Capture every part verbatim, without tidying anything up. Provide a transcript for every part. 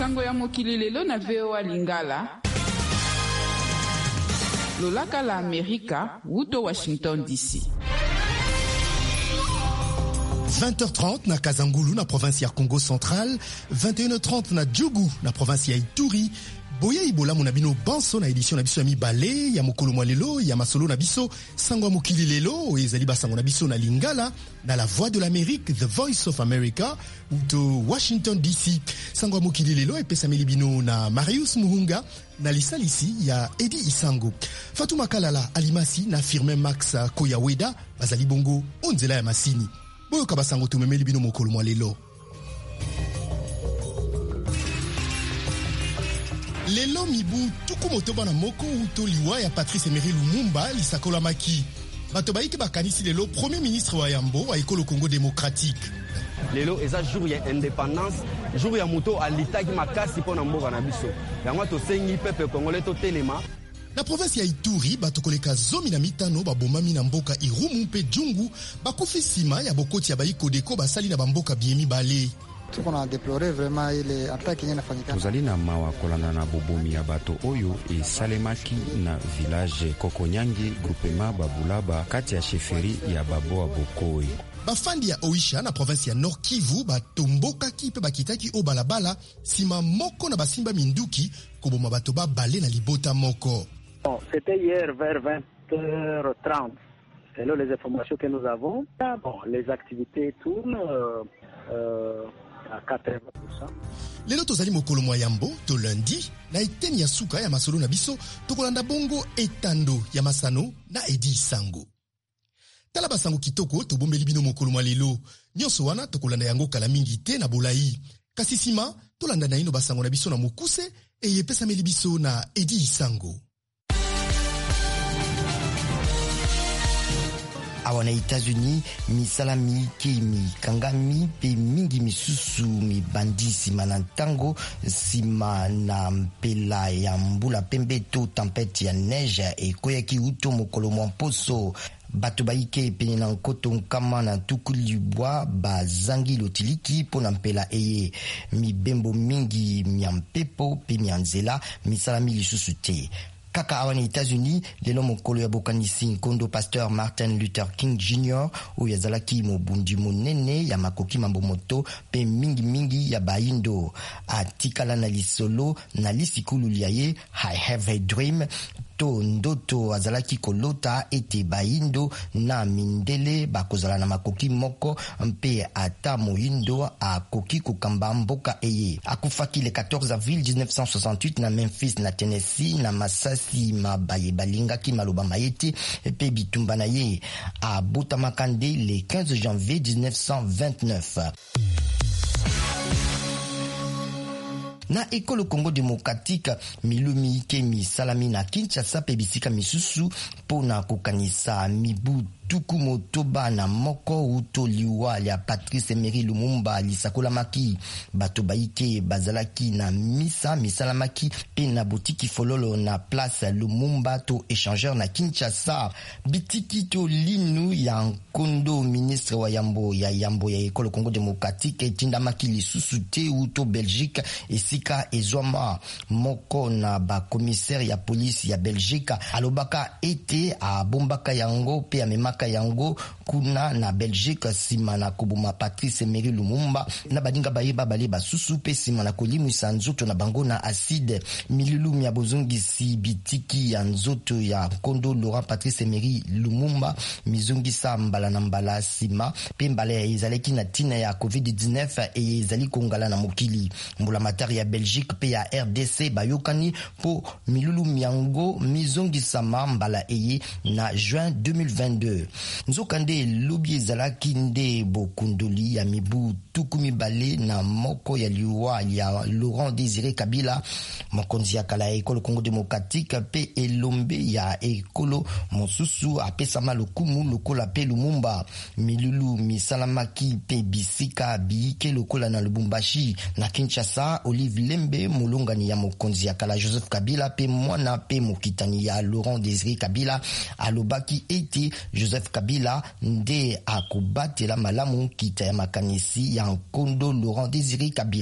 Sango ya mokili lelo na V O A Lingala. Lolaka la Amerika, wuto Washington D C. vingt heures trente na Kazangulu na province ya Congo Central, vingt et une heures trente na Djougou na province ya Ituri. Boya ibola mona bino banso na édition na biso ya mibale ya mokolo mwa lelo ya masolo na biso sango ya mokili lelo ezali basango na biso na Lingala na la voix de l'Amérique, the voice of America to Washington D C. Sango ya mokili lelo epesameli bino na Marius Muhunga na lisalisi ya Edi Isango. Fatuma Kalala Alimasi na Firmin Max Koyaweda bazali bongo onzela ya masini. Boyo kabasango tumemeli bino mokolo mwa lelo. Lelo mibu tuku motoba na moko uto liwa ya Patrice Emery Lumumba lisakola maki. Bato baiki bakanisi lelo premier ministre wa Yambo wa ekolo Congo démocratique. Lelo eza jour ya indépendance, jour ya moto alitaki makasi pona mboka na biso. Yango to sengi peuple congolais to telema. Na province ya Ituri bato koleka zomi na mitano babomami na mboka Irumu mpe Djungu bakufi sima ya bokoti ya baiko deko basali na bamboka biemi bale. Tozali na mawa kolanda na bobomi ya bato oyo esalemaki na village Kokonyangi groupement Babulaba kati ya sheferi ya Baboa Bokoi. Bafandi ya Oisha na province ya Nord Kivu batombokaki pe bakitaki o balabala sima moko na basimba minduki koboma bato ba bale na libota moko. Bon, c'était hier vers vingt heures trente. Selon les informations que nous avons, bon, les activités tournent euh, euh, à quatre-vingts pour cent. Lelo tozali mokolo mwa Yambo to lundi na eteni ya suka ya masolo na biso tokolanda bongo etando ya masano na Edi Isango. Tala basango kitoko tobombeli bino mokolo mwa lelo nyonso wana tokolanda yango kala mingi te na bolai kasi sima tolanda na ino basango na biso na mokuse eyepesameli biso na Edi Isango. Awana États-Unis misalami kemi kangami pe mingi misusu mi bandi sima na ntango sima na mpela ya mbula pembe to tempête ya neige ekoyaki uto mokolo mwa mposo. Bato baike pene na nkoto nkama na tuku libwa bazangi lotiliki po na mpela eye mibembo mingi mia mpepo pe mia nzela misalami lisusu te. Kaka awana États-Unis lelo mokolo ya bokanisi nkondo pasteur Martin Luther King Junior oyo azalaki mobundi monene ya makoki mambo moto pe mingi mingi ya baindo atikala na lisolo na lisikulu liaye I have a dream to ndoto azalaki kolota ete baindo na mindele bakozala na makoki moko mpe ata moindo akoki kokamba mboka eye. Akufaki le quatorze avril dix-neuf cent soixante-huit na Memphis na Tennessee na masasi mabaye balingaki maloba mayete pe bitumba na ye. Abotamaka nde le quinze janvier dix-neuf cent vingt-neuf. Na ekolo Congo démocratique milumi kemi salami na Kinshasa pe bisika misusu pona kokanisa mibu tuku motoba na moko uto liwa ya Patrice Emery Lumumba lisakola maki bato baike bazalaki na misa misalamaki pe na botiki fololo na place Lumumba to échangeur na Kinshasa bitiki to linu ya nkondo ministre wa Yambo ya Yambo ya ekolo Congo démocratique etinda maki lisusu te uto Belgique esika ezwama moko na ba commissaire ya police ya Belgique alobaka ete a bombaka yango pe amemaka yango kuna na Belgique sima na kubuma Patrice Emery Lumumba na badinga bayeba bale basusu pe sima na kolimwisa nzoto na bango na acide milulu ya bozongisi bitiki ya nzoto ya kondo Laurent Patrice Emery Lumumba mizongisa mbala na mbala sima pe mbala ya ezaleki na tina ya covid dix-neuf e ezali kongala na mokili mbula matari ya Belgique pe ya R D C bayokani po milulu miango mizongisa mbala eye na juin deux mille vingt-deux. Nzokande lobi ezalaki nde bokundoli ya mibu tukumi bale na moko ya liwa ya Laurent Désiré Kabila mokonzi ya kala ekolo Congo démocratique pe elombe ya ekolo mosusu apesama lokumu lokola pe Lumumba milulu misalamaki pe bisika biike lokola na Lubumbashi na Kinshasa. Olive Lembe mulongani ya mokonzi ya kala Joseph Kabila pe mwana pe mokitani ya Laurent Désiré Kabila alobaki ete Joseph Kabila nde akobatela malamu kita ya makanisi ya nkondo Laurent Désiré Kabila.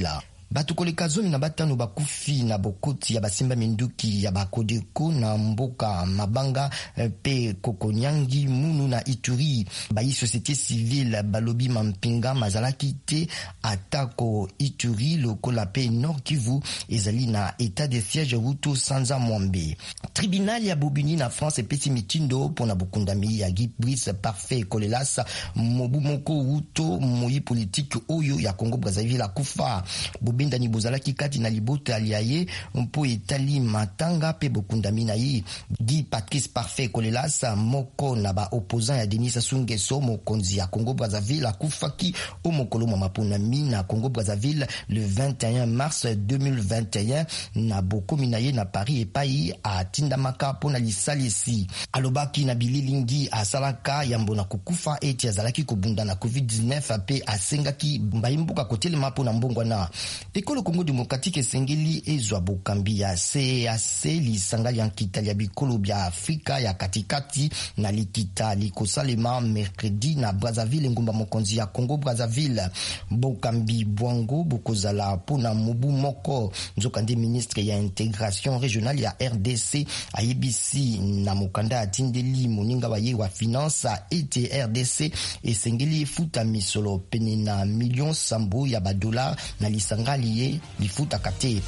Batu koleka zomi na batano bakufi na bokoti ya basimba minduki ya bakodeko na mboka Mabanga pe Kokonyangi Munu na Ituri. Bayi société civile balobi mampinga mazalaki te atako Ituri lokola pe Nord Kivu ezali na état de siège Ruto Sanza Mwambe. Tribunal ya Bobini na France epesi mitindo pona bokundami ya Guy Brice Parfait Kolelas mobu moko Ruto moyi politique oyo ya Congo Brazzaville akufa. Bobendani bozalaki kati na libota aliaye mpo etali matanga pe bokundami na yi. Guy Patrice Parfait Kolelas moko na ba opposant ya Denis Sassou Nguesso mokonzi ya Congo Brazzaville akufaki o mokolo mwa maponami na Congo Brazzaville le vingt et un mars deux mille vingt et un na bokomi na ye na Paris epai a tindamaka pona lisalisi. Alobaki na bililingi asalaka yambo na kukufa eti azalaki kobunda na covid dix-neuf pe asengaki mbayimbuka kotelema pona mbongwana. Ekolo Congo Démocratique esengeli ezwa bokambi ya C E A C lisangali ya nkitali ya bikolo bya Afrika ya katikati na likita likosalema mercredi na Brazzaville ngumba mokonzi ya Congo Brazzaville. Bokambi bwango bokozala pona mobu moko. Nzokande ministre ya intégration régionale ya R D C ayebisi na mokanda atindeli moninga wa ye wa finance ete R D C esengeli futa misolo pene na million sambo ya badola na lisangali ye lifuta kate.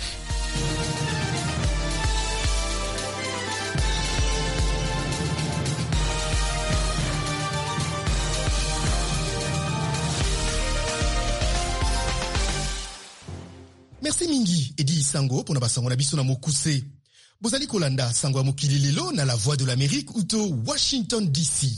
Merci mingi Edi Sango pona basango na biso na mokuse. Bozali kolanda sango ya mokili lelo na la voix de l'Amérique uto Washington D C.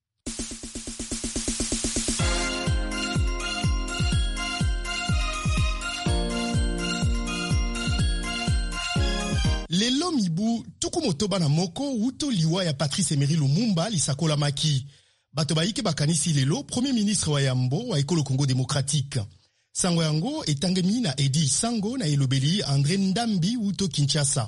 Lelo mibu tuku motoba na moko uto liwa ya Patrice Emery Lumumba lisakola maki. Bato baike bakanisi lelo premier ministre wa yambo wa ekolo Congo Démocratique. Sango yango etangemi na Edi Sango na elobeli André Ndambi uto Kinshasa.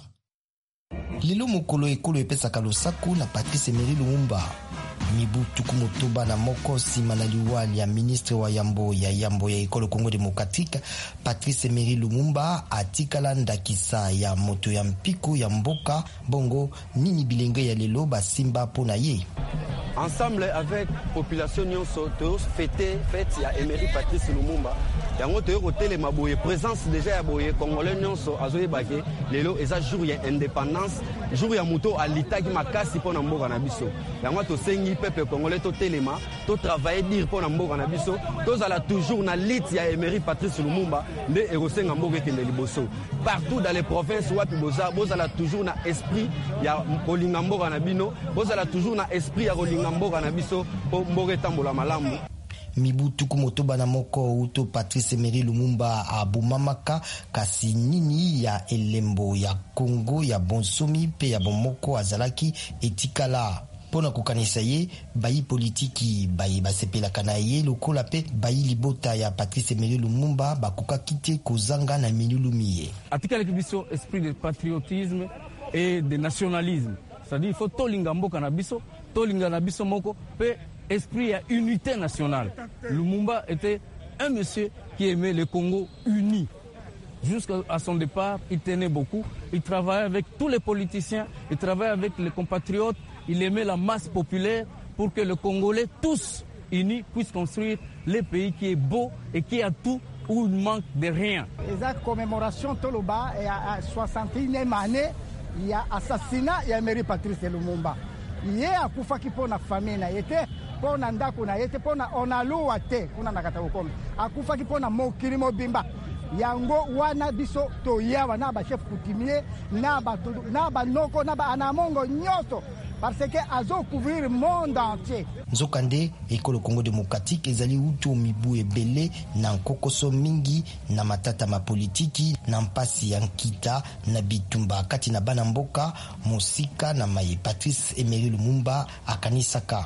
Lelo mokolo ekolo epesaka losaku na Patrice Emery Lumumba. Mibu tuku motoba na moko sima na liwali ya ministre wa yambo ya yambo ya ekolo Congo Démocratique Patrice Emery Lumumba atikala ndakisa ya moto ya mpiko ya mboka bongo nini bilenge ya lelo basimba pona ye. Ensemble avec population nyonso to fêter fête ya Emery Patrice Lumumba yango to hôtel maboye présence déjà ya boye congolais nyonso azoye bake lelo eza jour ya indépendance jour ya muto alitaki makasi pona mboka na biso yango to sengi peuple congolais to telema to travailler dire pona mboka na biso to zala toujours na lit ya Emery Patrice Lumumba nde erosenga mboka kende liboso partout dans les provinces wapi boza bozala toujours na esprit ya kolinga mboka na bino bozala toujours na esprit ya kolinga mboka na biso po mboka tambola malamu. Mibu tuku motoba na moko uto Patrice Emery Lumumba abumamaka kasi nini ya elembo ya Congo ya bonsomi pe ya bomoko azalaki etikala. Pona kukanisa ye bayi politiki bayi basepelaka na ye lokola pe bayi libota ya Patrice Emery Lumumba bakuka kite kozanga na minulumi ye. Atikala kibiso esprit de patriotisme et de nationalisme. C'est-à-dire il faut tolinga mboka na biso, tolinga na biso moko pe esprit à unité nationale. Lumumba était un monsieur qui aimait le Congo uni. Jusqu'à son départ, il tenait beaucoup. Il travaillait avec tous les politiciens, il travaillait avec les compatriotes. Il aimait la masse populaire pour que les Congolais, tous unis, puissent construire le pays qui est beau et qui a tout où il manque de rien. La commémoration Toloba est à soixante et unième année. Il y a assassinat et Emery Patrice Lumumba. Il y a kufa ki pona famille na yete pona ndako na yete pona onaluwa te kuna nakata ukome akufa ki pona mokili mobimba yango wana biso to yawa na ba chef coutumier na ba na ba noko na ba anamongo nyoto parce que azo couvrir monde entier. Nzokande ekolo Congo Démocratique ezali uto mibu ebele na nkokoso mingi na matata ma politiki na mpasi ya nkita na bitumba kati na bana mboka musika na maye Patrice Emery Lumumba akanisaka.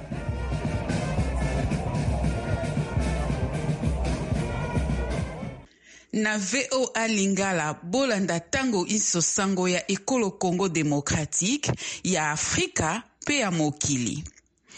Na V O A Lingala bolanda tango iso sango ya ekolo Congo Démocratique ya Afrika pe ya mokili.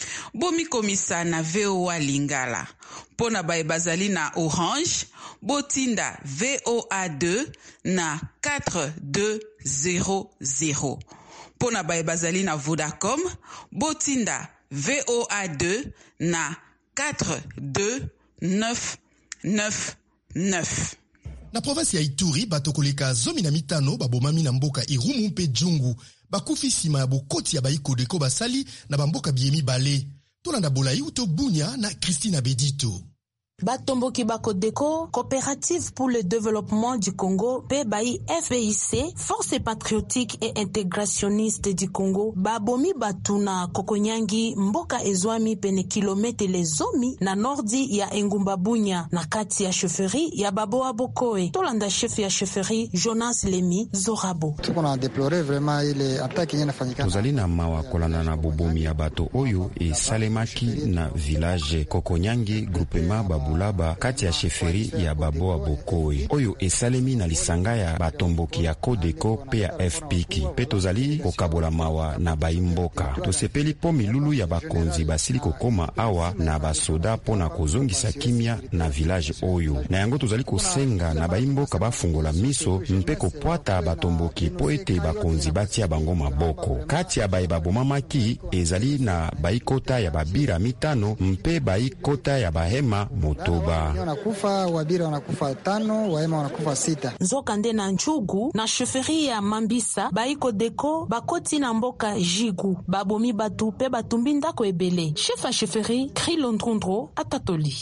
bomi komisa na V O A Lingala. Pona baye bazali na Orange, botinda V O A deux na quatre deux zéro zéro. Pona baye bazali na Vodacom, botinda V O A deux na quatre deux neuf neuf neuf. Na province ya Ituri, bato koleka zomi na mitano babomami na mboka Irumu mpe Jungu, bakufi sima ya bokoti ya bayikodeko basali na bamboka biemi bale. Tolanda Bolayi uto Bunya na Christina Bedito. Batomboki Bakodeko, Coopérative pour le développement du Congo, P B I F B I C, Force patriotique et intégrationniste du Congo, Babomi Batuna Kokonyangi, Mboka Ezwami pene kilomètre les zomi, na nordi ya Engumba Bunya, na kati ya chefferie ya Baboa Bokoe, Tolanda chef ya chefferie Jonas Lemi Zorabo. On a déploré vraiment ile attaque yenye nafanyika. Tozali na mawa kolana na bobomi ya bato oyo e salemaki na village Kokonyangi groupement Babu Bulaba kati ya sheferi ya Baboa Bokoe oyo esalemi na lisanga ya batomboki ya Kodeko pe ya F P K pe tozali kokabola mawa na baimboka. Tosepeli po milulu ya bakonzi basili kokoma awa na basoda pona kozongisa kimia na village oyo. Na yango tozali kosenga na baimboka bafungola miso mpe kopwata batomboki po ete bakonzi batia bango maboko. Kati ya baye babomamaki ezali na baikota ya babira mitano mpe baikota ya bahema motoba. Wanakufa wabira wanakufa tano, wahema wanakufa sita. Nzokande na Njugu na sheferi ya Mambisa baiko deko bakoti na mboka Jigu babomi batu pe batumbi ndako ebele. Chefa sheferi Krilondrondro Atatoli.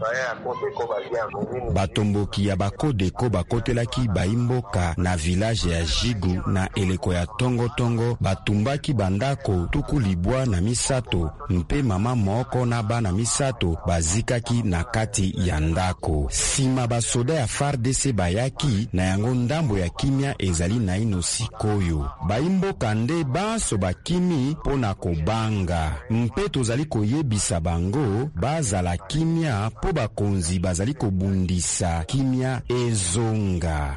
Batomboki ya Bakodeko bakotelaki baimboka na village ya Jigu na eleko ya Tongo Tongo batumbaki bandako tuku libwa na misato mpe mama moko na bana misato bazikaki na kati ya ndako. Sima basoda ya F A R D C bayaki na yango ndambo ya kimia ezali na ino sikoyo. Baimboka nde baso bakimi pona kobanga. Mpe tozali koyebisa bango bazala kimia po bakonzi bazali kobundisa kimia ezonga.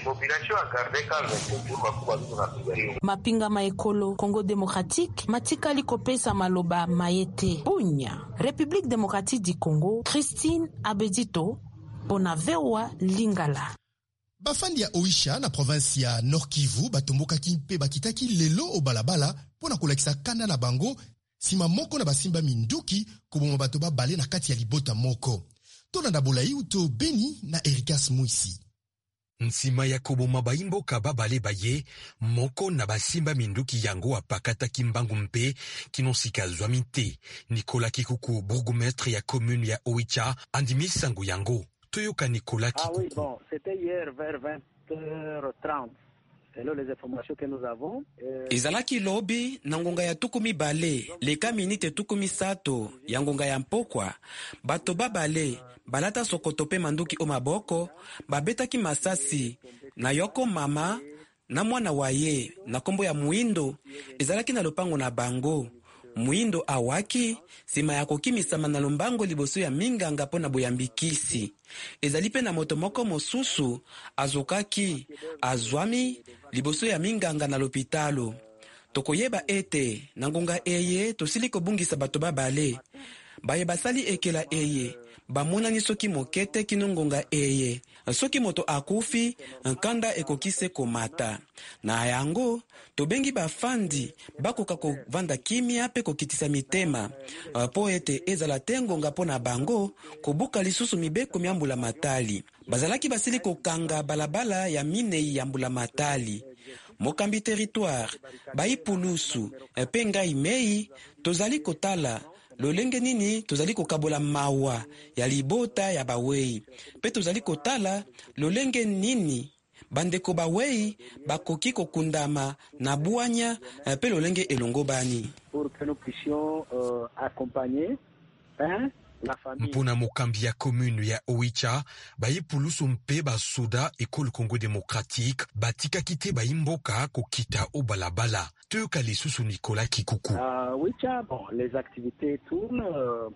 Mapinga maekolo Congo démocratique matikali kopesa maloba mayete Bunya. République démocratique du Congo, Christine Abedito pona V O A Lingala. Bafandi ya Oisha na province ya Nord Kivu batomboka kimpe bakitaki lelo o balabala pona kolakisa kanda na bango sima moko na basimba minduki koboma bato babale na kati ya libota moko. Tolanda Bolayi uto Beni na Erikas Muisi. Nsima ya koboma baimboka babale baye moko na basimba minduki yango apakata kimbangu mpe kinosika zwami te. Nicolas Kikuku, bourgmestre ya commune ya Oicha, andimi sangu yango. Toyoka Nicolas Kikuku. Ah oui, bon, c'était hier vers vingt heures trente. Selon les informations que nous avons. Euh... Ezalaki lobi na ngonga ya tukumi bale, leka minite tukumi sato ya ngonga ya mpokwa. Bato babale, balata sokotope manduki o maboko, babetaki masasi na yoko mama na mwana waye na kombo ya Muindo. Ezalaki na lopango na bango. Muindo awaki sima ya kokimisama na lombango liboso ya minganga po na boyambikisi. Ezali pe na moto moko mosusu azokaki azwami liboso ya minganga na lopitalo. Tokoyeba ete na ngonga eye tosili kobungisa bato babale. Baye basali ekela eye bamonani soki mokete kino ngonga eye. Soki moto akufi nkanda ekokise komata. Na yango tobengi bafandi bakoka kovanda kimia pe kokitisa mitema po ete ezala te ngonga po na bango kobuka lisusu mibeko miambula matali. Bazalaki basili kokanga balabala ya minei ya mbula matali. Mokambi territoire baipulusu pe ngai mei tozali kotala lolenge nini tozali kokabola mawa ya libota ya bawei pe tozali kotala lolenge nini bandeko bawei bakoki kokundama na buanya pe lolenge elongo bani pour que nous puissions euh, accompagner hein mpona mokambi ya commune ya Oicha baipulusu mpe basoda ekolo Congo démocratique batikaki te baimboka kokita o balabala. Toyoka lisusu Nicolas Kikuku. À Oicha, bon, les activités tournent euh,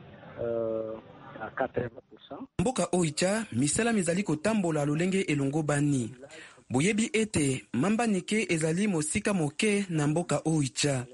euh, à quatre-vingts pour cent. Mboka Oicha misala mizali kotambola lolenge elongo bani. Boyebi ete mamba nike ezali mosika moke na mboka Oicha.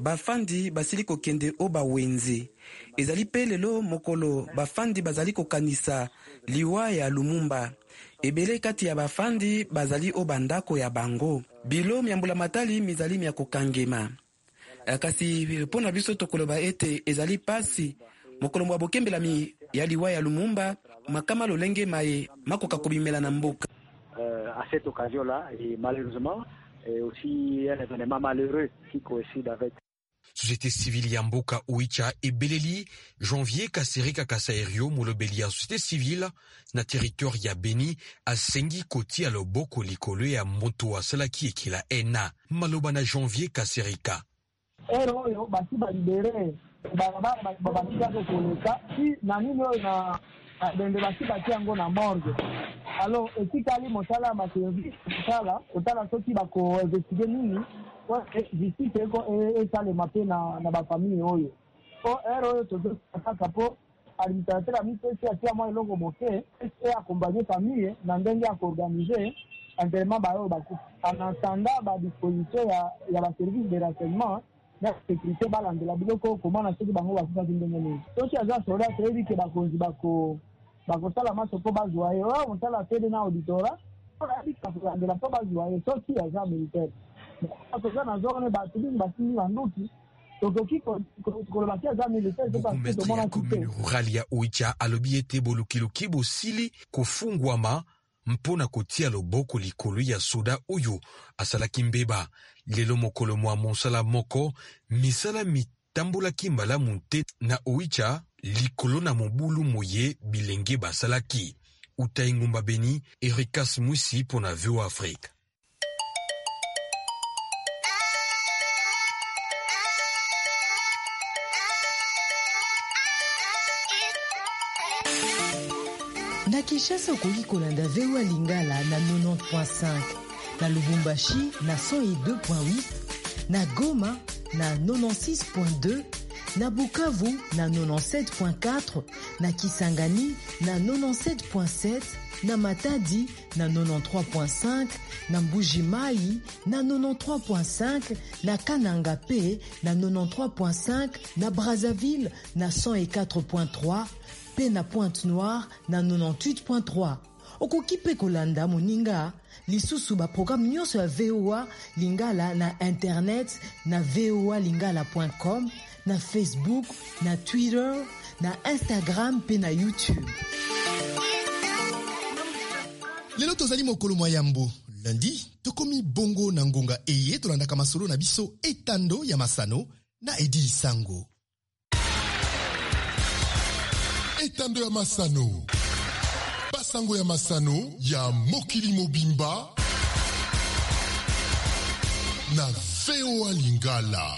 bafandi basili kokende o bawenze. Ezali pe lelo mokolo bafandi bazali kokanisa liwa ya Lumumba. Ebele kati ya bafandi bazali o bandako ya bango. Bilo miambula matali mizali mia kokangema. Kasi pona biso tokoloba ete ezali pasi mokolo mwa bokembelami ya liwa ya Lumumba makama lolenge maye makoka kobimela na mboka. Euh, à cette occasion-là, et malheureusement, et aussi un événement malheureux qui coïncide avec. Société civile ya mboka Oicha et Beleli, janvier Kaserika Kasaerio molobeli ya société civile na territoire ya Beni asengi koti ya loboko likolo ya moto asalaki ekila ena maloba na janvier Kaserika. Ero yo basi ba libere ba ba ba ba ko koleka si na nini na bende basi bati yango na morgue. Alors etikali mosala ma service mosala otala soki ba ko investiguer nini wa justice ko e sale mape na na ba famille oyo o ero to saka po administrateur ami pesi atia moi longo moke et accompagner famille na ndenge ya organiser enterrement ba yo ba ku en attendant ba disposition ya ya ba service de renseignement na sécurité balandela biloko comment na soki bango ba kufa ndenge nini soki aza soda trebi ke ba konzi ba ko bakosala maso po bazwa ye o mosala tede na auditora olandela po bazwa ye soki aza militaire akoza na zone bato mingi basili banduki tokoki kolobaki aza militaire bourgmestre ya commune rurale ya Oicha alobi ete bolukiluki bosili kofungwama mpona kotia loboko likolo ya soda oyo asalaki mbeba lelo mokolo mwa mosala moko misala mitambolaki mbalamu te na Oicha likolo na mobulu moye bilenge basalaki. Utai Ngumba Beni, Erikas Moussi pour na V O A Afrique. Na Kinshasa okoki kolanda V O A Lingala na quatre-vingt-dix point cinq, na Lubumbashi na cent deux point huit, na Goma na quatre-vingt-six point deux, na Bukavu na quatre-vingt-dix-sept point quatre, na Kisangani na quatre-vingt-dix-sept point sept, na Matadi na quatre-vingt-treize point cinq, na Mbuji-Mayi na quatre-vingt-treize point cinq, na Kananga P na quatre-vingt-treize point cinq, na Brazzaville na cent quatre point trois, pe na Pointe-Noire na quatre-vingt-dix-huit point trois. Okoki pe kolanda moninga lisusu ba programme nyonso ya V O A Lingala na internet na v o a lingala point com, na Facebook, na Twitter, na Instagram pe na YouTube. Lelo tozali mokolo mwa yambo. Lundi, tokomi bongo na ngonga eye tolandaka masolo na biso etando ya masano na Edi Sango. Etando ya masano. Basango ya masano ya mokili mobimba na V O A Lingala.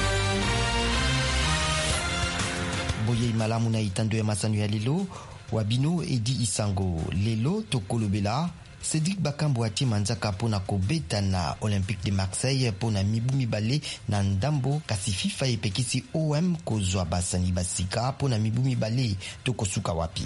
Boye malamu na itando ya masano ya lelo wabino Edi Isango. Lelo tokolobela Cédric Bakambu atie manzaka pona kobeta na Olympique de Marseille pona mibu mibale na ndambo kasi FIFA epekisi O M kozwa basani basika pona mibu mibale tokosuka wapi.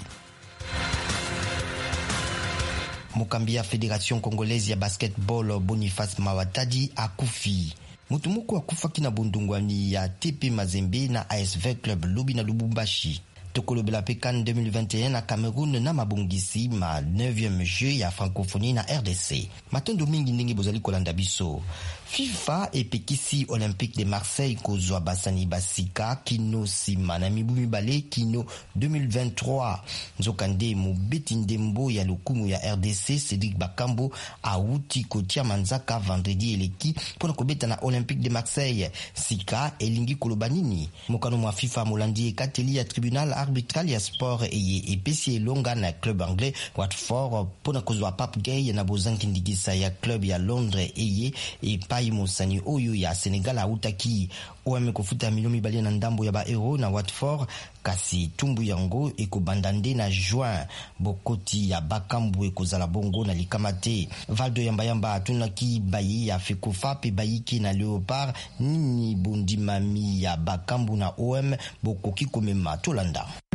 Mokambi ya Fédération Congolaise ya Basketball Boniface Mawatadi akufi. Mutu moko akufaki na bundungwani ya T P Mazembe na A S V Club Lobi na Lubumbashi. Tokolobela Pekan deux mille vingt et un na Cameroun na mabongisi ma neuvième jeu ya francophonie na R D C. Matondo mingi ndenge bozali kolanda biso. FIFA epekisi Olympique de Marseille kozwa basani basika kino sima na mibu mibale kino deux mille vingt-trois. Nzokande mobeti ndembo ya lokumu ya R D C Cédric Bakambu auti kotia manzaka vendredi eleki pona kobeta na Olympique de Marseille. Sika elingi kolobanini. Mokano mwa FIFA molandi ekateli ya tribunal arbitral ya sport eye epesi elonga na club anglais Watford pona kozwa Pape Gueye na bozanki ndigisa ya club ya Londres eye epa Mosani oyo ya Senegal autaki O M kofuta milioni mibale na ndambo ya ba euro na Watford kasi tumbu yango ekobandande na juin. Bokoti ya Bakambu ekozala bongo na likamate. Valdo yamba yamba atunaki bayi ya Fekofa pe bayiki na Leopard nini bondimami ya Bakambu na O M bokoki komema tolanda.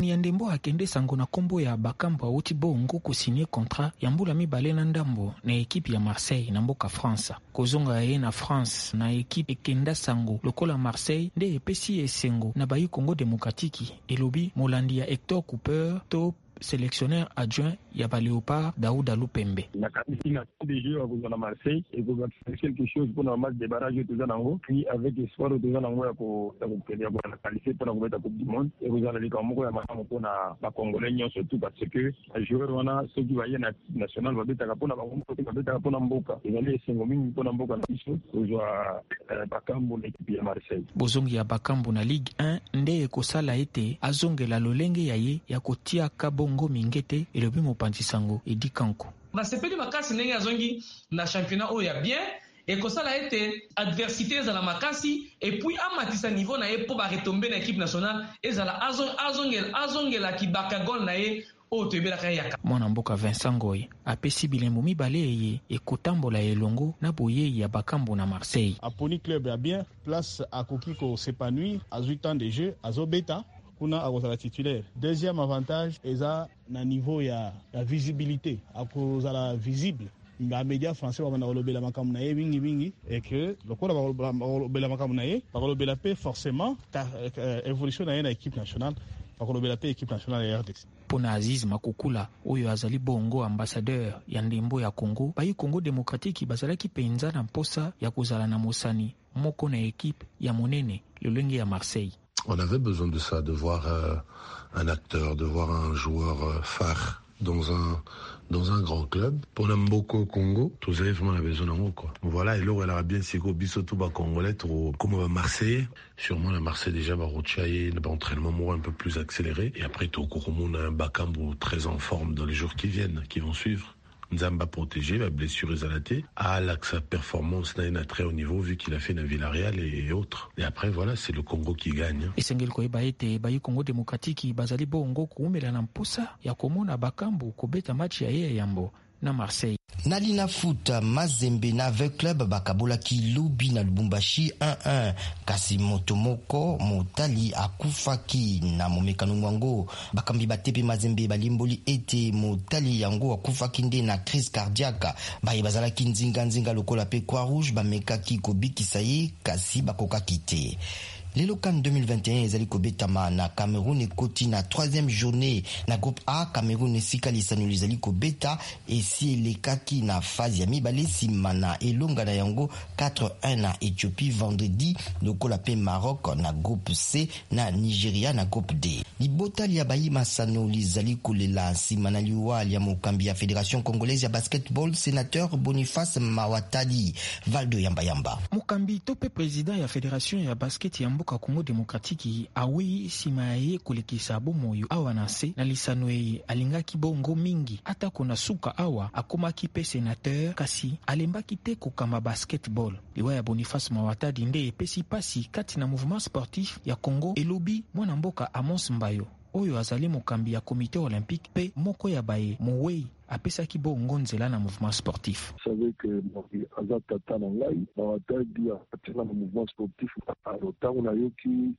ya ndembo akende sango na kombo ya bakambo auti bongo kusigne contrat ya mbula mibale na ndambo na ekipe ya Marseille na mboka France. Kozonga ye na France na ekipe ekenda sango lokola Marseille nde epesi esengo na bayi Congo Demokratiki elobi molandi ya Hector Cooper to sélectionneur adjoint ya ba Léopard Daouda Lupembe. La qualification des jeux à Marseille et vous avez quelque chose pour le match de barrage de Zanango puis avec espoir de Zanango ya ko ya ko la qualifier pour la Coupe du monde et vous allez comme ko ya mama pour na ba congolais surtout parce que les joueurs wana ceux qui vaillent national va beta pour na ba va beta pour na mboka et les cinq minutes pour na mboka na biso ozwa bakambo na équipe ya Marseille. Bozongi ya bakambo na Ligue un nde ko sala ete azongela lolenge yaye ya kotia kabongo mingete elobi mopanzi sango edi kanko na sepeli makasi ndenge azongi na championnat oyo ya bien et ko sala ete adversité za la makasi et puis amatisa niveau na ye po ba retomber na équipe nationale ezala azongela azongela kibaka gol na ye o tebelaka yaka. Mwana mboka Vincent Ngoy apesi bilembo mibale ye ekotambola elongo na boye ya bakambo na Marseille. Aponi club ya bien place akoki ko s'épanouir à huit ans de jeu azobeta kuna akozala titulaire. Deuxième avantage eza na niveau ya ya visibilité akozala visible. Les médias français vont relobber la makamou na ye bingi bingi et que le quoi va relobber la makamou na ye va relobber la paix forcément car évolution na équipe nationale va relobber la paix équipe nationale ya R D C. Pona Aziz Makukula oyo azali bongo ambassadeur ya ndembo ya Congo bayi Congo Démocratique bazalaki penza na mposa ya kozala na mosani moko na équipe ya monene lolenge ya Marseille. On avait besoin de ça, de voir euh, un acteur, de voir un joueur euh, phare dans un dans un grand club. Pour Mboko Congo, tous les vraiment besoin d'un quoi. Voilà, et là elle aura bien sigo bisoto ba congolais trop comme à Marseille. Sûrement la Marseille déjà va rochailler un entraînement un peu plus accéléré et après tout on a un Bakambu très en forme dans les jours qui viennent, qui vont suivre. Nzamba protégé, la blessure est alatée. Ah, là, que sa performance n'a un très haut niveau vu qu'il a fait la Villarreal et autres. Et après, voilà, c'est le Congo qui gagne. Et Sengel Koeba ete bayi Congo Démocratique bazali bongo kuumela na mposa ya komona bakambu kobeta match ya ye yambo na Marseille. Nalina Foot Mazembe na avec club bakabola ki lobi na Lubumbashi un un kasi motomoko motali akufaki na momekano mwango bakambi batepe Mazembe balimboli ete motali yango akufaki nde na crise cardiaque baye bazala ki nzinga nzinga lokola pe Croix Rouge bamekaki kobikisa ye kasi bakoka kite. Lelo CAN deux mille vingt et un ezali kobetama na Cameroun ekoti na troisième journée na groupe A. Cameroun esika lisano lizali kobeta esi elekaki na phase ya mibale sima na elonga na yango quatre un na Éthiopie vendredi lokola pe Maroc na groupe C na Nigeria na groupe D. Libotali ya bayi masano lizali kolela sima na liwali ya mokambi ya Fédération Congolaise ya Basketball sénateur Boniface Mawatali Valdo Yamba Yamba. Mokambi tope président ya Fédération ya Basket ya mboka Congo Démocratique awi sima ye kolekisa bomoyo awa na se na lisano ye alingaki bongo mingi ata kona suka awa akomaki pe sénateur kasi alembaki te kokamba basketball. Liwa ya Boniface Mawatadi nde epesi pasi kati na mouvement sportif ya Congo elobi mwana mboka Amos Mbayo oyo azali mokambi ya comité olympique pe moko ya baye mowei apesaki bongo nzela na mouvement sportif. Vous savez que Azat Tata Nangai, Mawatadi a dans le mouvement sportif à l'OTAN, on a eu qui,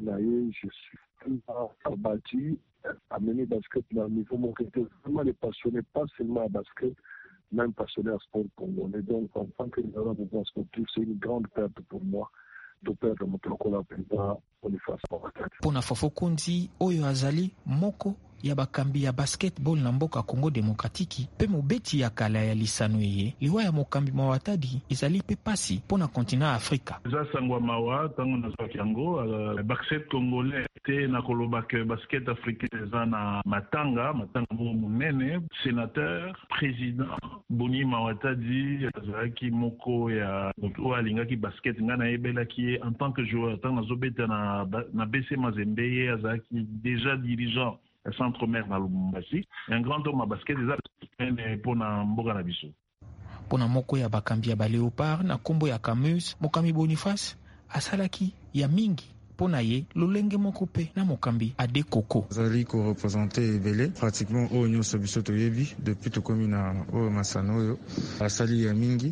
je suis abattu, amené basket dans le niveau, mon était vraiment les passionnés, pas seulement à basket, même passionné à sport congolais. Donc, en tant que leader du mouvement sportif, c'est une grande perte pour moi de perdre mon lokola président Boniface Mawatadi. Pona Fofo Konzi, Oyo Azali, Moko, ya bakambi ya basketball na mboka Congo Démocratique pe mobeti ya kala ya lisano ye liwa ya mokambi Mawatadi ezali pe pasi pona kontinent Afrika. Za sangwa mawa tango na yango uh, basket congolais te na koloba ke basket africain za na matanga matanga mo munene sénateur président Boni Mawatadi azaki moko ya o alingaki basket ngana ebela ki en tant que joueur tango zobeta na na B C Mazembe azaki déjà dirigeant centre-mer na Lubumbashi, un grand homme à basket des pour na mboka na biso. Pona moko ya bakambi ya ba Léopard na kombo ya Camus, mokambi Boniface asalaki ya mingi pona ye lolenge moko pe na mokambi Ade Koko. Zali ko représenter Belé pratiquement au Nyo Sobiso Toyebi depuis to komina o Masano yo asali ya mingi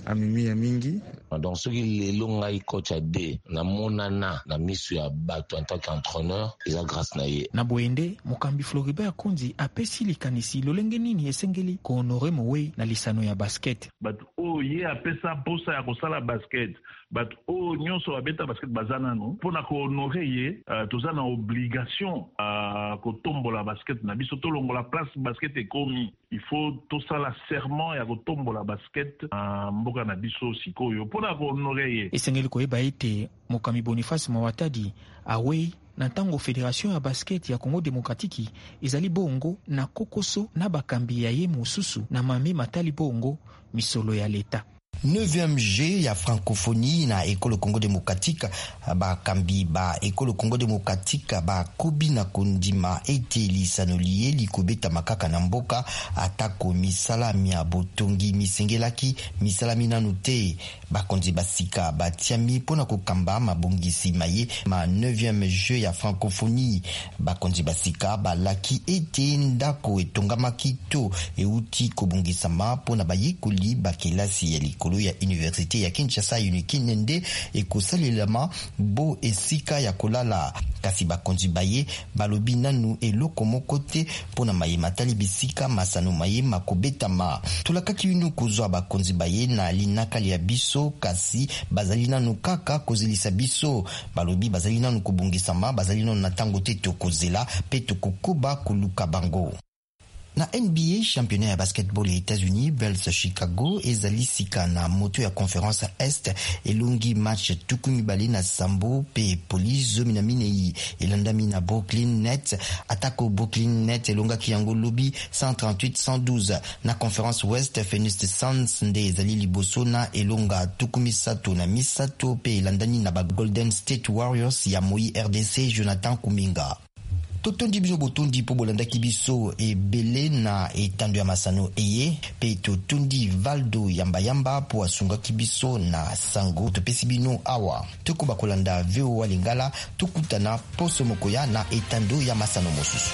amemi ya mingi. Donc ce qui lelo ngai coach a de na monana na misu ya bato en tant qu'entraîneur eza grâce na ye. Na boende mokambi Floribert Kondi apesi likanisi lolenge nini esengeli ko honore mowe na lisano ya basket. But oh ye apesa posa ya kosala basket. But oh nyonso abeta basket bazana no pona ko honore ye uh, tozana obligation uh, ko tombola basket na biso to longola place basket ekomi. Il faut tout ça la serment ya ko tombola basket uh, mboka na biso sikoyo pona ko honore ye. Esengeli ko eba ete mokambi Boniface Mawatadi awe na ntango Fédération ya basket ya Congo Démocratique ezali bongo na kokoso na bakambi ya ye mosusu na mame matali bongo misolo ya leta. neuvième G ya francophonie na École Congo Démocratique ba kambi ba École Congo Démocratique ba kobi na kondima ete lisanolie likobeta makaka na mboka atako misalami ya botongi misengelaki misalami nanu te bakonzi basika batiami pona kokamba mabongisi maye ma neuvième G ya francophonie bakonzi basika balaki ete ndako etongamaki to euti kobongisama pona bayekoli bakelasi ya likolo ya université ya Kinshasa Unikinende ekosalelama bo esika ya kolala kasi bakonzi baye balobi nanu eloko moko te pona maye matali bisika masano maye makobetama tulakaki unu kozwa bakonzi baye na linakali ya biso kasi bazali nanu kaka kozilisa biso balobi bazali nanu kobongisama bazali nanu na tango te tokozela pe tokokoba koluka bango. Na N B A championnat ya basketball ya États-Unis Bells Chicago ezali sika na moto ya conférence Est elongi match tukumi bali na Sambo pe Police zomi na minei elandami na Brooklyn Nets atako Brooklyn Nets elonga kiyango lobi cent trente-huit cent douze na conférence Ouest Phoenix Suns nde ezali liboso na elonga tukumi sato na misato pe elandani na ba Golden State Warriors ya Moi R D C Jonathan Kuminga. Totondi biso botondi po bolandaki biso ebele na etando ya masano eye pe totondi Valdo yamba yamba po asungaki biso na sango topesi bino awa tokoba kolanda V O A Lingala tukutana poso mokoya na etando ya masano mosusu.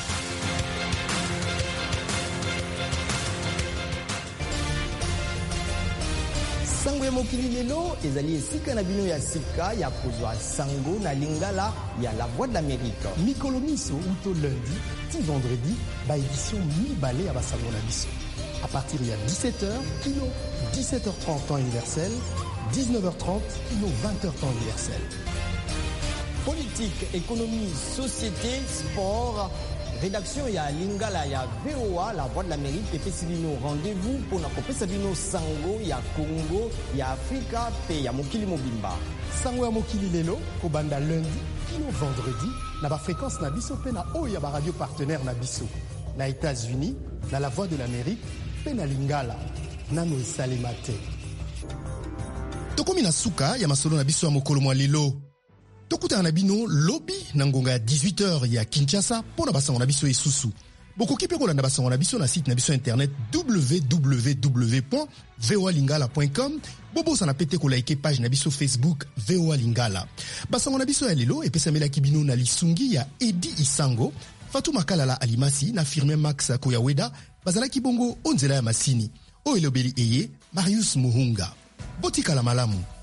Sango ya mokili lelo ezali esika na bino ya sika ya kozwa sango na Lingala ya La Voix de l'Amérique. Mikolo miso uto lundi ti vendredi ba édition mi-balé ya basango na biso. À partir ya dix-sept heures kilo dix-sept heures trente temps universel, dix-neuf heures trente kilo vingt heures temps universel. Politique, économie, société, sport. Rédaction ya Lingala ya V O A La Voix de l'Amérique et Pesibino rendez-vous pour na Pesibino sango ya Congo ya Afrika pe ya mokili mobimba. Sango ya mokili lelo ko banda lundi kino vendredi na ba fréquence na biso pe na o ya ba radio partenaire na biso. Na États-Unis na La Voix de l'Amérique pe na Lingala nano esalemate. Tokomi na suka ya masolo na biso ya mokolo mwa lelo. Tokuta na bino lobby na ngonga ya dix-huit heures ya Kinshasa pona basango na biso esusu. Boko kipe ko landa basango na biso na site na biso internet w w w point v o a lingala point com. Bobo sana pete ko like page na biso Facebook V O A Lingala. Basango na biso ya lelo epesa melaki bino na lisungi ya Edi Isango, Fatou Makalala Alimasi na Firmin Max Koyaweda, bazalaki bongo onzela ya masini. O elobeli eye Marius Muhunga. Botika la malamu.